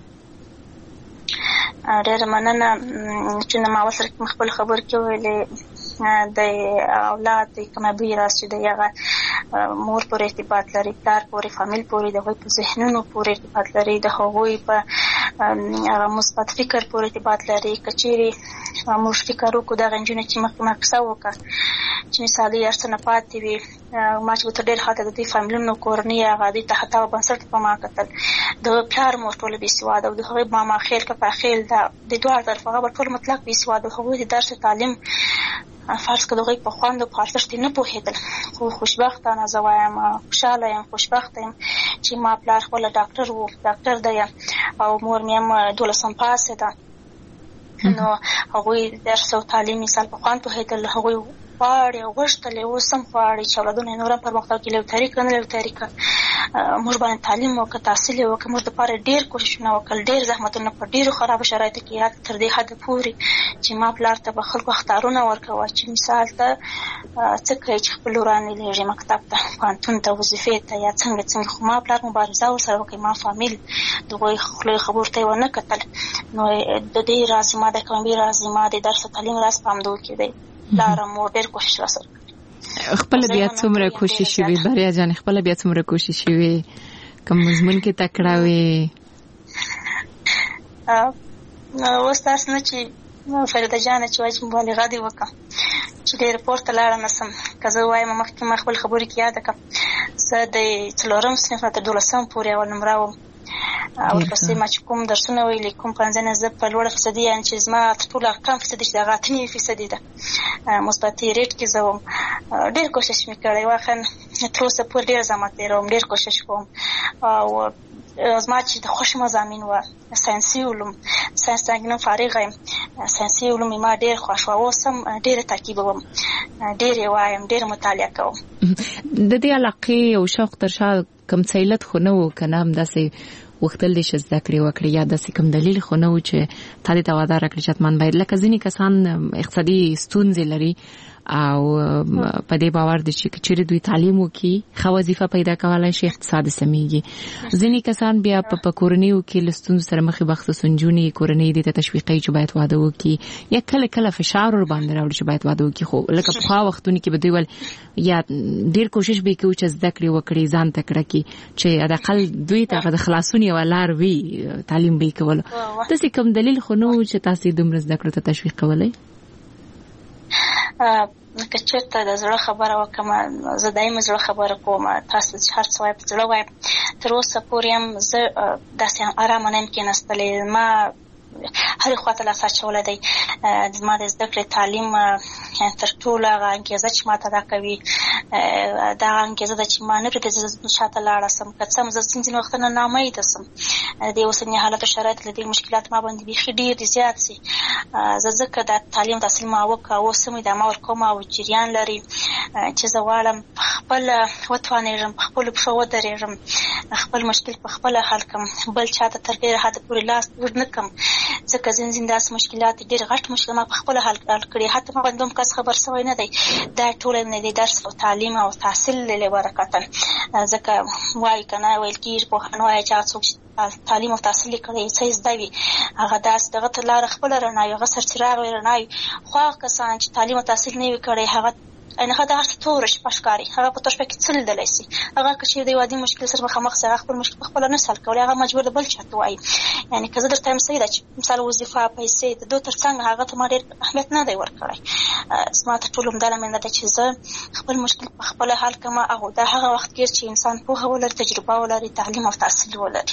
ډېره مننه چې ما اوس خپل خبر کې ویلې د اولاد د کامیابۍ راز چې دی هغه مور پورې ارتباط لري، پلار پورې، فامیل پورې، د هغوی په ذهنونو پورې ارتباط لري، د هغوی په مثبت فکر پورې ارتباط لري. که چیرې موږ فکر وکړو دغه نجونې چې مخکې ما کیسه وکړه چې مثالي هر څه نه پاتې وي، ما چې ورته ډېر حالته د دوی فامیلونو کورنۍ هغه دوی ته حتی بنسټ په ما کتل، د پلار مور ټوله بېسواده او د هغوی ماما خیل کاکا خیل د دواړو طرف هغه به ټول مطلق بېسواده، هغوی د درس تعلیم فرض کړه د هغوی په خوند او په ارزښت نه پوهېدل. خو خوشبختانه زه وایم خوشحاله یم، خوشبخته یم چې ما پلار خپله ډاکټر و، ډاکټر دی، او مور مې هم 12 پاسې ده. نو هغوی درس او تعلیم مثال په خوند پوهېدل، هغوی غواړي او غوښتل اوس هم غواړي چې اولادونه یې نور هم پرمختګ وکړي، له یو طریقه نه له یو طریقه موږ باندې تعلیم وکړه، تحصیل یې وکړه. موږ دپاره ډېر کوښښونه وکړل، ډېر زحمتونه په ډېرو خرابو شرایطو کې، حتی تر دې حده پورې چې ما پلار ته به خلکو اخطارونه ورکوه چې مثال ته څه کوي چې خپل وران یې لېږي مکتب ته، پوهنتون ته، وظیفې ته یا څنګه. خو ما پلار مبارزه ورسره وکړې، ما فامیل د هغوی خولې خبرو ته یې ونه کتل. نو د دې راز زما د کامیابۍ راز زما د درس او تعلیم راز په همدغو کې دی. پلار مور ډېر کوښښ راسره خپل بیا څومره کوشش وی بریا جان، خپل بیا څومره کوشش وی کوم مضمون کې تکړه وی؟ اوس تاسو نه چې فریده جانه چې واجب مبالغه دی وکړه چې ډېر پورته لاړه نسم. که زه وایم مخکې ما خپل خبرې کې یاده کړم، زه د 4 صنف نه تر 12 پورې اول نمره وم، او ورپسې ما چې کوم درسونه ویلي کوم پنځنه زه په لوړه فیصدي یعنې چې زما تر ټولو کم فیصدي چې د هغه 98% ده مثبت ریټ کې زه وم. ډېر کوښښ مې کړی، واقعا تر اوسه پورې ډېر زحمت تېروم، ډېر کوښښ کوم. او زما چې د خوښ مضامین وه ساینسي علوم، ساینس څنګه فارغه یم، ساینسي علوم ما ډېر خوښ وه. اوس هم ډېره تعقیبوم، ډېر یې وایم، ډېر مطالعه کوم. د دې علاقې او شوق تر شا کوم څیلت خو نه و که نه همداسې وختل دې چې زده کړې وکړې یا داسې کوم دلیل خو نه و چې تا دې ته وعده راکړې چې حتما باید، لکه ځینې کسان اقتصادي ستونزې لري او په دې باور دي چې چیرې دوی تعلیم وکړي ښه وظیفه پیدا کولای شي اقتصاد سمېږي. ځینې کسان بیا په کورنیو کې له ستونزو سره مخ به نجونې کورنۍ دې ته تشویقوي چې باید واده وکړي یا کله کله فشار ور باندې راوړي چې باید واده وکړي. خو لکه پخوا وختونو کې به دوی ول یا ډېر کوشش به کوي چې زده کړې وکړي، ځان تکړه کړي چې حداقل دوی ته د خلاصون یو لار وي، تعلیم به کول. داسې کوم دلیل خو نه و چې تاسو دومره زده کړو ته تشویق کولای؟ که چېرته د زړه خبره وکړم، زه دایمه زړه خبره کوم، تاسو چې هر څه وایي په زړه وایي. تر اوسه پورې هم زه داسې ارامه نه یم کېناستلې، ما هرې خواته لاس اچولی دی. زما د زده کړې تعلیم تر ټولو هغه انګېزه چې ما ته راکوي دغه انګېزه ده چې ما نه پرېږدي زه شاته لاړه سم. که څه هم زه ځینې وختونه ناامیده سم، د اوسني حالاتو شرایط له دې مشکلات ما باندې بیخي ډېر زیات سي. زه ځکه د تعلیم تحصیل ما وکړه، اوس هم ادامه ورکوم او جریان لري چې زه غواړم پخپله وتوانېږم، په خپلو پښو ودرېږم، خپل مشکل پخپله حل کړم، بل چاته تر ډېره حده پورې لاس اوږد نه کړم. ځکه ځینې داسې مشکلات ډېر غټ مشکل ما پخپله حل کړي، حتی ما باندې هم کس خبر سوی نه دی. دا ټوله د درس او تعلیم او تحصیل له برکته، ځکه وایي که نه ویل کېږي پوهان وایي چې هغه څوک چې تعلیم او تحصیل یې کړی څه یې زده وي هغه داسې دغه ته لاره خپله رڼا وي، هغه سرچراغ وي، رڼا وي. خو هغه کسان چې تعلیم او تحصیل نه وي کړی هغه هغه دغه توره شپه ښکاري، هغه په توره شپه کې څه لیدلی شي. هغه که چېرې د یو عادي مشکل سره مخامخ شي، هغه خپل مشکل پخپله نه حل کولی، هغه مجبور دی بل چا ته وایي. یعنې که زه درته وایم صحیح ده چې مثال وظیفه، پیسې د دو تر څنګ هغه ته ما ډېر اهمیت نه دی ورکړی. زما تر ټولو همدا لمنه ده چې زه خپل مشکل پخپله حل کړم، او دا هغه وخت کې چې انسان پوهه ولري، تجربه ولري، تعلیم او تحصیل ولري.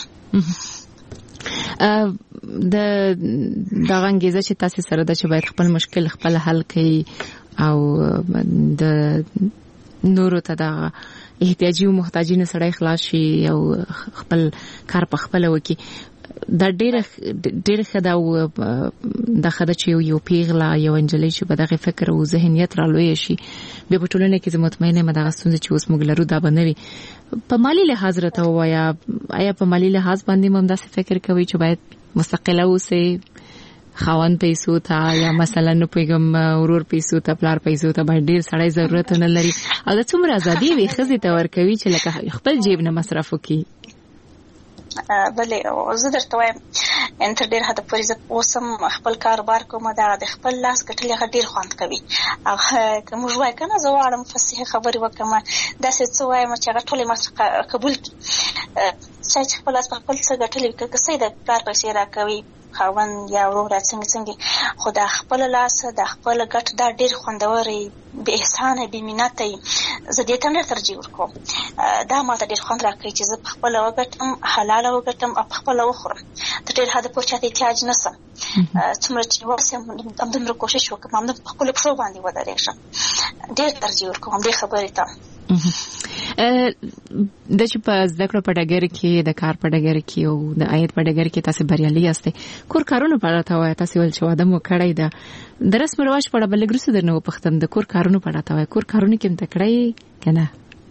دغه انګېزه چې تاسې سره ده چې باید خپل مشکل خپل حل کړي او د نورو ته دغه احتیاجي او محتاجینو سړی خلاص شي او خپل کار په خپله وکړي، دا ډېره ښه ده. او دا ښه ده چې یو پیغله یو نجلۍ چې په دغه فکر او ذهنیت رالویه شي، بیا په ټولنه کې زه مطمئنه یم دغه ستونزې چې اوس موږ لرو دا به نه وي. په مالي لحاظ راته ووایه، آیا په مالي لحاظ باندې هم داسې فکر کوئ چې باید مستقله اوسئ، خاوند پیسو ته یا مثلا نه پوهېږم ورور پیسو ته، پلار پیسو ته باید ډېر سړی ضرورت نه لري، او دا څومره ازادي وي ښځې ته ورکوي چې لکه خپل جیب نه مصرف وکړي؟ بلې زه درته وایم ان تر ډیر حد پورې زه اوسم خپل کاروبار کوم دا د خپل لاس ګټل هغه ډیر خوند کوي او کوم ژوند کنه زه واړم فصیح خبرې وکم دا څه وایم چې هغه ټول ما قبول چې خپل لاس په خپل څه ګټل کې څه د کار پیسې راکوي خاوند یا ورور څنګه خو د خپل لاس د خپل ګټ دا ډیر خوندور به احسان به مننت زه دې ته نه ترجیح ورکوم دا ماته ډیر خوند راکوي چې زه خپل وګټم حلال وګټم او خپل وخورم ته ډیر حد پورې چاته احتیاج نسم څومره چې وسم همدومره کوشش وکړم هم خپل پښو باندې ودرېږم ډیر ترجیح ورکوم دې خبرې ته د چې په زده کړو په ډګر کې د کار په ډګر کې او د عاید په ډګر کې تاسو بریالي یاستئ کور کارونو په اړه وایي تاسو ول چې واده مو کړی ده د رسم رواج په اړه بل ګرځو درنه وپختم د کور کارونو په اړه وایي کور کارونه کې متکړی کنه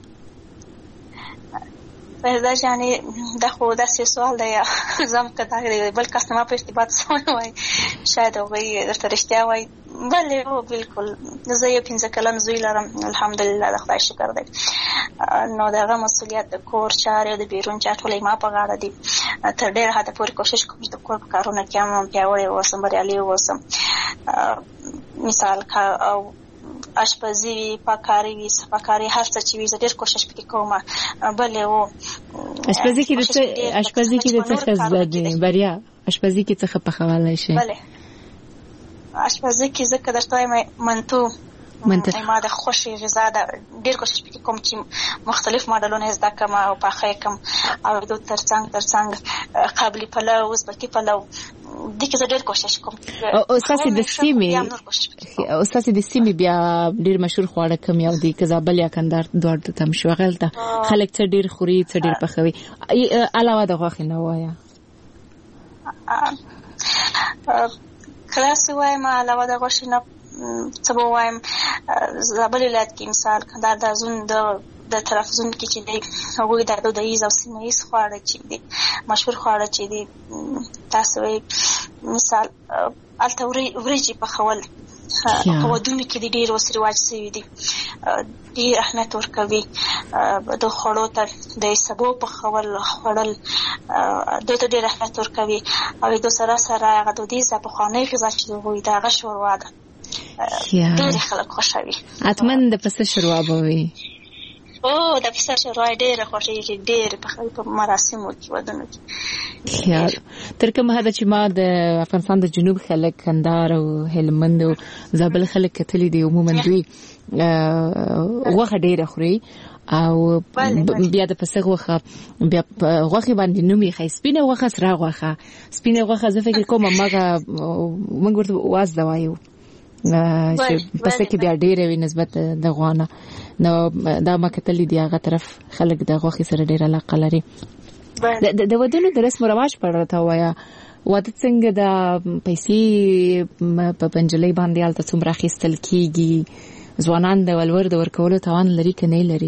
دا یعنی دا خو دا سوال دی زم کدا بل کس ما په ارتباط سره وای شاید وای درته رښتیا وای بلې هو بالکل زه یې 15 کلن زوی لرم الحمدلله د خدای شکر دی نو دغه مسؤلیت د کور چارې د بیرون چارې ټولې ما په غاړه دي تر ډېر حد پورې کوشش کوم چې د کور کارونه کې هم پیاوړی اوسم بریالي اوسم مثال او اشپزي پاکاري وي صفاکاري هر څه چې وي زه ډېر کوشش پکې کوم بلې و اشپزي کې د څه خزه بریا اشپزي کې څه پخوالای شي بلې اشپزي کې زه که درته وایم منتو ما د خوشي غذا د ډېر کوشش پکې کوم چې مختلف ماډلونه زده کړم او پخې کوم او د ترڅنګ قابلی پلو ازبکي پلو د کې زه ډېر کوشش کوم او اساسي د سیمې بیا ډېر مشهور خواړه کوم یو دی که زابل یا کندهار دوړ ته مشو غلطه خلک څه ډېر خوري څه ډېر پخوي علاوه د غوښې نه وایا کلاس وایم علاوه د غوښې نه څه به وایم زابل ولایت کې مثال کندهار د زون د طرف زون کې چې دی هغوی د دودیز او سیمه ییز خواړه چې دي مشهور خواړه چې دي تاسو وایي مثال هلته وریجې پخول په ودونو کې د ډېر اوس رواج شوي دي ډېر اهمیت ورکوي د خوړو ته د سبو پخول خوړل دوی ته ډېر اهمیت ورکوي او د سره سره هغه دودیزه پخوانۍ غذا چې هغوی د هغه شوروا ده ډېر خلک خوښوي حتما د پسه شوروا به وي د پسه شوروا ډېره خوښېږي ډېر په مراسمو کې ودونو کې تر کومه حده چې ما د افغانستان د جنوب خلک کندهار او هلمند او زابل خلک کتلي دي عموما دوی غوښه ډېره خوري او بیا د پسه غوښه بیا غوښې باندې نوم یې ښایي سپینه غوښه سره غوښه زه فکر کوم موږ ورته وازده وایو چې پسه کې بیا ډېره وي نسبت د غوانه نو دا ما کتلي دي هغه طرف خلک د غوښې سره ډېره علاقه لري د ودونو د رسم رواج په اړه ته وایه واده څنګه د پیسې په پنجلۍ باندې هلته څومره اخیستل کېږي ځوانان د ولور د ورکولو توان لري که نه لري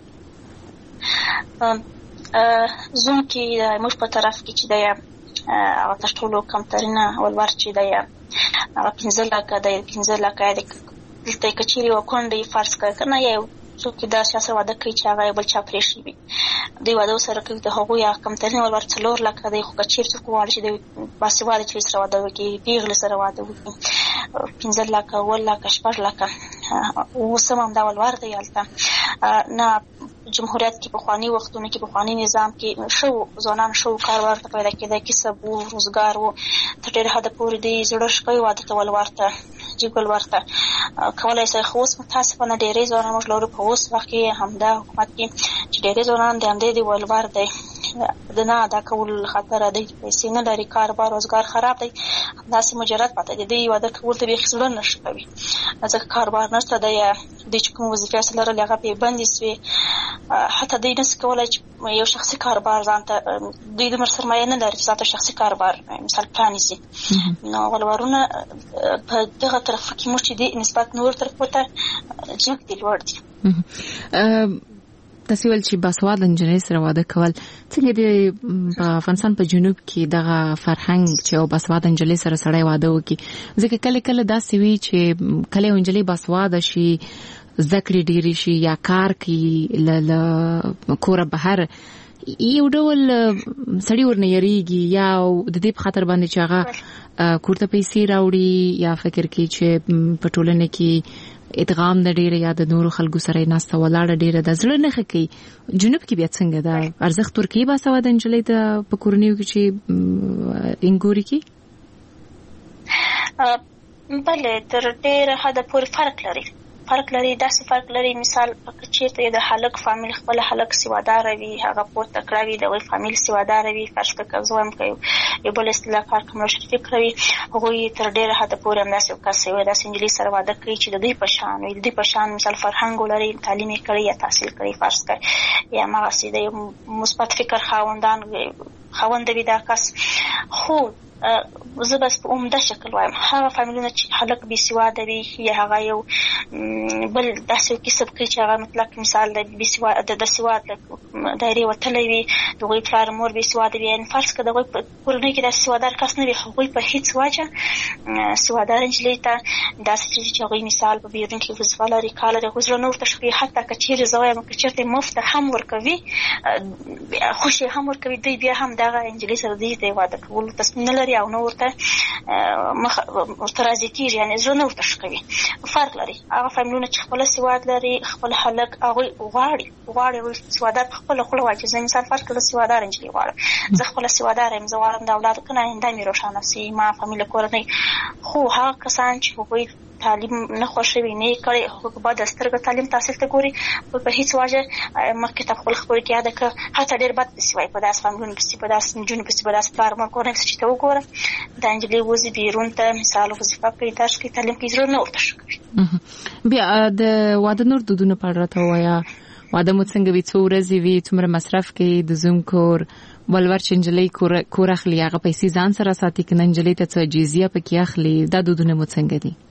زموږ کې موږ په طرف کې چې دی هغه تر ټولو کمترینه ولور چې دی هغه 15 لکه دی 15 لکه دلته یې که چیرې یوه کونډه فرض کړه که نه یا څوک دا سیاسه واده کوي چې هغه بل چا پرېښي وي دوی واده ورسره کوي د هغوی هغه کمترین ولور 4 لکه دی خو که چیرې څوک غواړي چې دوی باسواده چې سره واده وکړي پیغلې سره واده وکړي 15 لکه 8 لکه 6 لکه اوس هم همدا ولور دی هلته نه جمهوریت کې پخواني وختونو کې پخواني نظام کې ځوانان کاروبار ته پیدا کېده کسب و روزګار و تر ډېره حده پورې دوی زړه ښه کوي واده ته ولور ته جګ ولور ته کولی شي خو اوس متاسفانه ډېری ځوانان موږ لرو په اوس وخت کې همدا حکومت کې چې ډېری ځوانان د همدې د ولور دی د نه ادا کولو له خاطره دوی پیسې نه لري کاروبار روزګار خراب دی همداسې مجرد پاته دي دوی واده کولو ته بیخي زړه نه ښه کوي ځکه کاروبار نشته دی دوی چې کوم وظیفې هسې لرلې هغه پرې بندې سوې حتی دوی نشي کولی چې یو شخصي کاروبار ځان ته دوی دومره سرمایه نه لري چې ځان ته شخصي کاروبار مثال پرانیزي نو ولورونه په دغه طرف کې موږ چې دي نسبت نورو طرفو ته جګ دي لوړ دي تاسو ول چې باسواده نجونې سره واده کول څنګه دی په افغانستان په جنوب کې دغه فرهنګ چې او باسواده نجونې سره سړی واده وکړي ځکه کله کله داسې وي چې کله نجونې باسواده شي زده کړې ډېرې شي یا کار کوي له کوره بهر یو ډول سړی ورنه یریږي یا د دې په خاطر باندې چې هغه کوړه پیسې راوړي یا فکر کوي چې په ټولنه کې ادغام د ډیره یا د نورو خلکو سره ناسته ولاړه ډیره د زړه نه خکې جنوب کې بیا څنګه دا ارزښت ترکیه با سوا د انجلۍ د په کورنیو کې چې انګوري کې بله تر ډیره حد پورې فرق لري داسې فرق لري مثال چیرته د هلک فامیل خپل هلک سیوادار وي هغه پورته کړوي د وی فامیل سیوادار وي فرض کړه زوم کوي یو بل اصطلاح کار کوم شریک کوي هغه تر ډیره حد پورې همداسې کسي وي داسې انجلۍ سره واده کوي چې د دې پشان وي د دې پشان مثال فرهنګ لري تعلیم کړي یا تحصیل کړي فرض کړه یا مغاسي د مثبت فکر خوند وي دا کس خو زه بس په عمده شکل وایم هغه فامیلونه چې هلک بي سواده وي یا هغه یو بل داسې کسب کوي چې هغه مطلق مثال د سواد دایره وتلی وي دغه پلار مور بي سواده وي ان فرض کړه دغه کورنۍ کې د سوادار کس نه وي هغه په هیڅ وجه سوادار انجلۍ ته داسې چې هغه مثال په بیرون کې وظیفه لري کال د غوښتل نو تشخیص حتی کچېر زویم کچېرته مفت هم ورکوي خوشي هم ورکوي دوی بیا هم دغه انجلۍ سره دی واده کول تصمیم لري او نو ورته راضي کیږي یعنی زړه نه ورته شکوي فرق لري هغه فامیلونه چې خپل سواد لري خپل هلک هغه غواړي سوادار خپل خپل واجب زه مثال فرق کړم سوادار انجلۍ غواړم زه خپل سوادار یم زه غواړم د اولاد کنه آینده مې روښانه سي ما فامیل کورنۍ خو هغه کسان چې هغوی تعلیم نه خوښوي نه کړي هغه بعد سترګه تعلیم تحصیل ته ګوري په هیڅ وجه مخکې ته خپل خبرې کې یاد کړه حتی ډېر بد پسې وایي په داسې فامیلونو پسې په داسې نجونو پسې په داسې پلار مور کورنۍ پسې چې ته وګوره د انجلۍ وځي بیرون ته مثال وظیفه کوي درس کوي تعلیم کوي زړه نه ورته ښه کوي بیا د واده نور دودونه په اړه راته ووایه واده مو څنګه وي څو ورځې وي څومره مصرف کوي د زوم کور ولور چې انجلۍ کور اخلي هغه پیسې ځان سره ساتي که نه انجلۍ ته څه جزیه پکې اخلي دا دودونه مو څنګه دي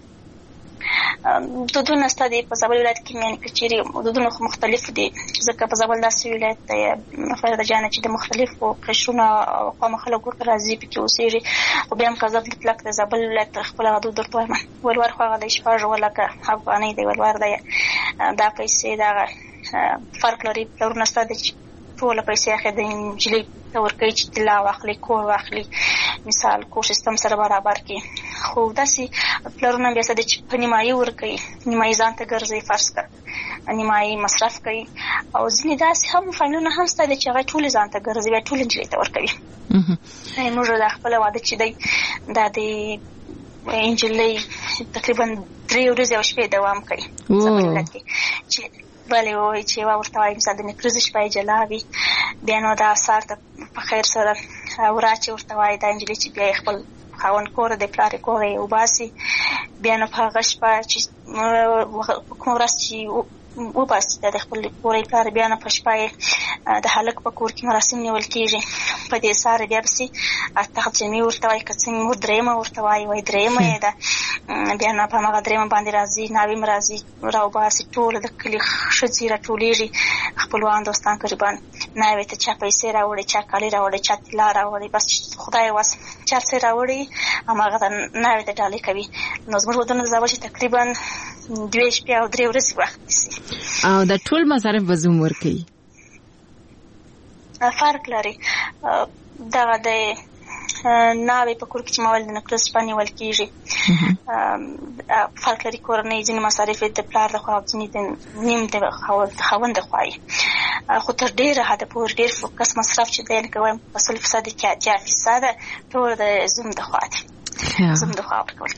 دودونه ستاسو په زابل ولایت کې مې کچېري دودونه مختلف دي ځکه په زابل داسې ولایت دی فرض جانه چې د مختلفو قشرونو او قوم خلکو راځي پکې اوسېږي خو بیا هم که زه مطلق د زابل ولایت خپل دود درته وایم ولور خو هغه د شپږ ولکه افغانۍ دی ولور دی دا پیسې دا فرق لري پلرونه ستاسو ټول پیسې اخی د انجلۍ ته ورکوي چې طلا واخلي کور واخلي مثال کور سیستم سره برابر کړي خو داسې پلرونه بیا څه چې په نیمایي ورکوي نیمایي ځان ته ګرځوي فرض کړه نیمایي مصرف کوي او ځینې داسې هم فامیلونه هم شته چې هغه ټولې ځان ته ګرځوي بیا ټول انجلۍ ته ورکوي موږ د خپل واده چې دی دا د انجلۍ تقریبا 3 ورځې او شپې دوام کوي چې بله وایي چې ورته وایي مثال د نکریزې شپه جلا وي بیا نو دا سهار ته په خیر سره وراچې ورته وایي دا نجلۍ چې بیا خپل خاوند کور د پلار کور یې وباسي بیا نو په هغه شپه چې کومه ورځ چې وباسي د خپل کور یې پلار بیا نو په شپه یې د هلک په کور کې مراسم نیول کېږي په دې سهار بیا پسې تقدیمي ورته وایي که څه مور درېیمه ورته وایي درېیمه یې ده بیا نو په هماغه درېیمه باندې راځي ناوې م راځي راوباسي ټول د کلي ښځې راټولېږي خپلوان دوستان قریبان ناوې ته چا پیسې راوړي چا کالي راوړي چا طلا راوړي بس خدای واس چا څه راوړي هماغه ته ناوې ته ډالۍ کوي نو زموږ ودونه د زابل چې تقریبا 2 شپې او 3 ورځې وخت نیسي او د ټول مصارف به زوم ورکوي فرق لري دغه د ناوې په کور کې چې ماول د نکریز شپه نیول کېږي فرق لري کورنۍ ځینې مصارف د پلار لخوا او ځینې د نیم د خاوند لخوا خو تر ډېره حده پورې ډېر فوکس مصرف چې دی لکه وایم په 100% کې 80% ټول د زوم لخوا دی زوم لخوا ورکول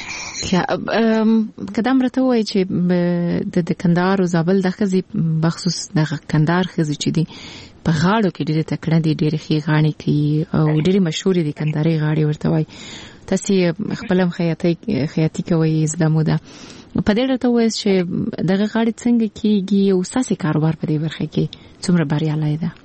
کېږي که دا مرته وایي چې د کندهار او زابل د ښځې بخصوص د کندهار ښځې چې دي په غاړو کې ډېرې تکړه دي ډېرې ښې غاړې کوي او ډېرې مشهورې دي کندهارۍ غاړې ورته وایي تاسې خپل هم خیاطي کوئ زده مو ده په دې راته ووایاست چې دغه غاړې څنګه کېږي او ستاسې کاروبار په دې برخه کې څومره بریالی ده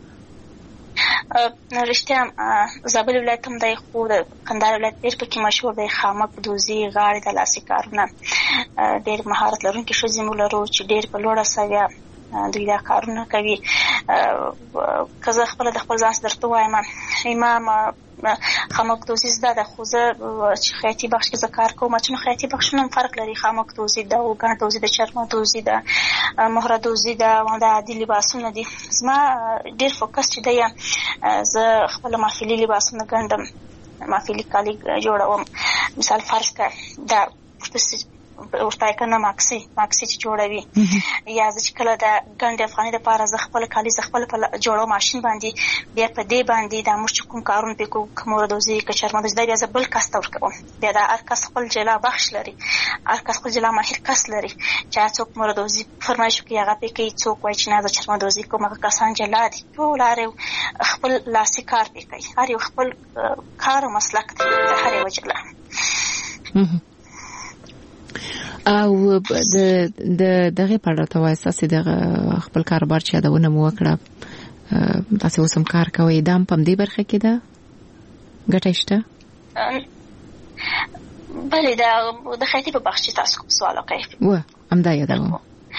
رښتیا زابل ولایت هم دی خو د کندهار ولایت ډېر پکې مشهور دی خامک دوزي غاړې د لاسي کارونه ډېر مهارت لرونکي ښځې مو لرو چې ډېر په لوړه سویه دوی دا کارونه کوي که زه خپله د خپل ځان درته وایم امام خامک دوزي زده ده، خو زه چې خیاطي بخش کې زه کار کوم چې نو خیاطي بخشونه هم فرق لري. خامک دوزي ده او ګڼ دوزي ده، چرمه دوزي ده، مهره دوزي ده، او د عادي لباسونه دي. زما ډېر فوکس چې دی زه خپله محفلي لباسونه ګنډم، محفلي کالي جوړوم. مثال فرض کړه دا ورته کنه ماکسي چې جوړوي، یا زه چې کله د ګنډ افغاني لپاره زه خپل کالي زه خپل په جوړو ماشین باندې بیا په دې باندې د موږ کوم کارونه پې کوو، که مهره دوزي که چرمه دوزي، بیا زه بل کس ته ورکوم. بیا د هر کس خپل جلا بخش لري، هر کس خپل جلا ماهر کس لري چې څوک مهره دوزي فرمایش وکړي هغه پې کوي، څوک وایي چې نه زه چرمه دوزي کوم، هغه کسان جلا دي. ټول هر یو خپل لاسي کار پې کوي، هر یو خپل کار او مسلک دی د هر یوه جلا. او د دغه په اړه تاسو تاسو د خپل کاروبار چې یادونه مو وکړه، تاسو اوس هم کار کوئ، دا په دې برخه کې ده ګټه شته؟ بله د خیاطي په بخش تاسو سوال وکړئ و همدا یادوم.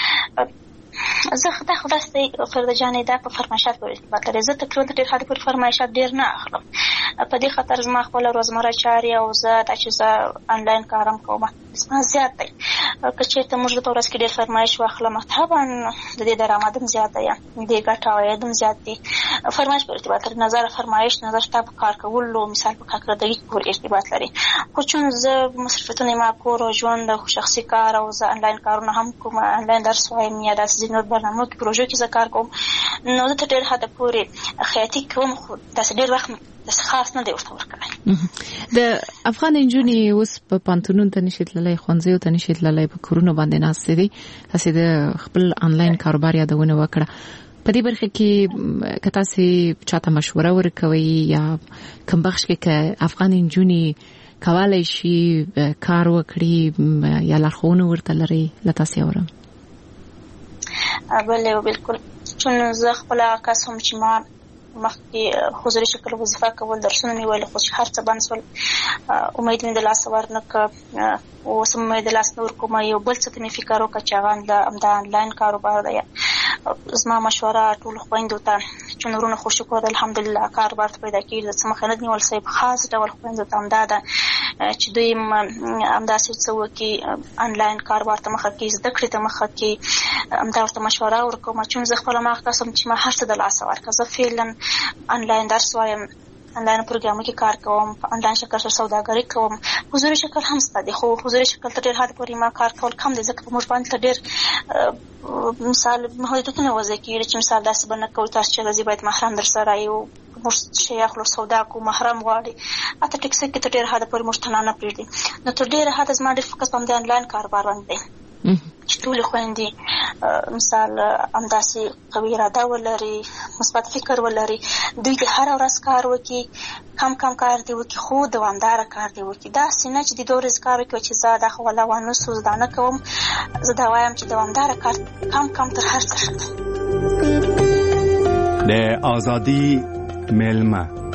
زه خدای فرده جانې دا په فرمایشات پورې ارتباط لري. زه تقریبا ډېر حد پورې فرمایشات ډېر نه اخلم، په دې خاطر زما خپله روزمره چارې او زه دا چې زه آنلاین کارم کوم زما زیات دی. که چېرته موږ دلته ورځ کې ډېر فرمایش واخلم طبعا د دې درآمد هم زیات دی، د دې ګټه عاید هم زیات دی. فرمایش پورې ارتباط لري، نظر فرمایش نظر تا په کار کولو مثال په کارکردګي پورې ارتباط لري. خو چون زه مصرفتونه ما کور او ژوند او شخصي کار او زه آنلاین کارونه هم کوم، آنلاین درس وایم یا داسې ځینو برنامو کې پروژو کې زه کار کوم، نو زه تر ډېر حده پورې خیاطي کوم، خو داسې ډېر وخت داسې خاص نه دی ورته ورکړی. د افغان نجونې اوس په پانتونونو ته نشي تللی، ښوونځیو ته نشي تللی، په کورونو باندې ناستې دي. تاسې د خپل آنلاین کاروبار یادونه وکړه. په دې برخه کې که تاسې چاته مشوره ورکوئ یا کوم بخش کې که افغان نجونې کولی شي کار وکړي یا لارښوونه ورته لرئ له تاسې اورم. بله بالکل، چون زه خپله کس هم چې ما مخکې حضوري شکل وظیفه کول، درسونه مې ویل، خو چې هر څه بند شول، امید مې د لاسه ورنه کړ، اوس هم مې د لاس نه ورکوم. یو بل څه ته مې فکر وکړه چې هغه همدا آنلاین کاروبار دی. زما مشوره ټولو خویندو ته چې نورونه خو شکر الحمدلله کاروبار ته پیدا کېږي، څه مخه نه نیول صاحب، خاص ډول خویندو ته همدا ده چې دوی همداسې څه وکړي، آنلاین کاروبار ته مخه کړي، زده کړې ته مخه کړي. همدا ورته مشوره ورکوم، چون زه خپله ما کس یم چې ما هر څه د لاسه ورکړه. زه فعلا آنلاین درس وایم، آنلاین پروګرامو کې کار کوم، په آنلاین شکل سره سوداګري کوم. حضوري شکل هم شته دی، خو حضوري شکل ته ډېر حد پورې ما کار کول کم دی، ځکه په موږ باندې ډېر مثال محدودیتونه وضع کېږي چې مثال داسې به نه کوئ تاسو چې راځئ باید محرم در سره یو موږ شی اخلو سودا کوو محرم غواړي، اته ټیکسي کې تر ډېر حده پورې موږ ته نه پرېږدي. نو تر ډېره حده زما ډېر فوکس په همدې آنلاین کاروبار باندې دی چې ټولې خویندې مثال همداسې قوي اراده ولري، مثبت فکر ولري، دوی د هره ورځ کار وکړي، کم کار دی وکړي، خو دوامداره کار دی وکړي. داسې نه چې د 2 ورځې کار وکړي چې زه دا خو ولا وانسو زه دا نه کوم. زه دا وایم چې دوامداره کار کم تر هر څه ښه دی. د ازادي مېلمه